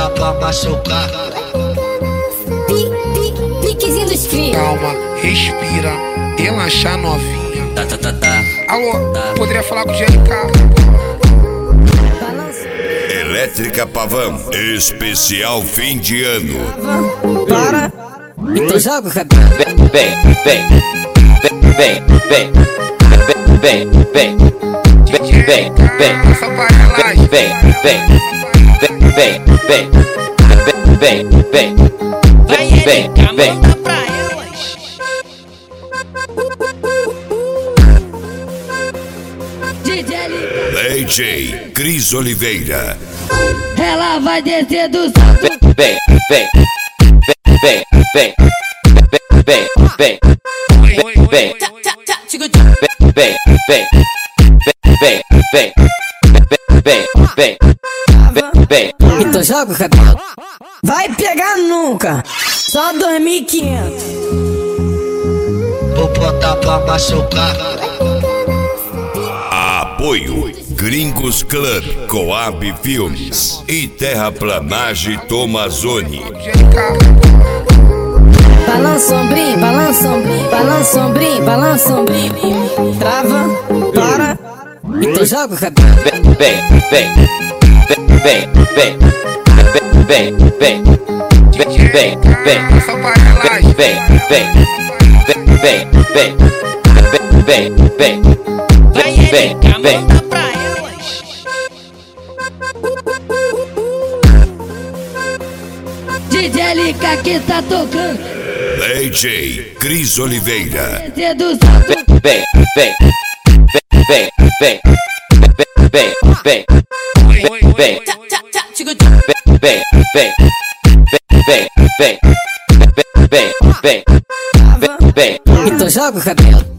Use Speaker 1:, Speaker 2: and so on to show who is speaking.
Speaker 1: botar pra machucar.
Speaker 2: Piquezinho dos cria.
Speaker 3: Calma, respira, relaxa novinha. Alô, poderia falar com o GLK?
Speaker 4: Elétrica Pavão, especial fim de ano.
Speaker 2: Para. Então joga o cabelo.
Speaker 5: Vem, vem, vem, vem, vem, vem, vem, vem,
Speaker 3: Essa aparelagem.
Speaker 5: vem, vem, vem, vem, vem, vem, vem, vem.
Speaker 4: DJ Cris Oliveira.
Speaker 2: Ela vai descer do salto.
Speaker 5: Vem, vem, vem, vem, vem, vem, vem, vem, vem, vem, vem, vem, vem, vem, vem.
Speaker 2: Então joga o cabelo. Vai pegar nunca. Só 2.500.
Speaker 1: Vou botar pra machucar.
Speaker 4: Apoio Gringos Club, Coab Filmes e Terraplanagem Tomazoni.
Speaker 2: Balança ombrinho, balança ombrinho, balança ombrinho, balança ombrinho. Trava, para. Então joga o cabelo.
Speaker 5: Vem, vem, vem, vem, vem, vem, vem, vem,
Speaker 3: Essa aparelagem.
Speaker 5: vem, vem, vem, vem, vem, vem, vem, vem.
Speaker 2: DJ LK que tá tocando.
Speaker 4: DJ Cris Oliveira.
Speaker 2: Descer do salto.
Speaker 5: Vem, vem, vem, vem, vem, vem, vem, vem, vem, vem, vem, vem, vem, vem, vem, vem.
Speaker 2: Então joga o cabelo.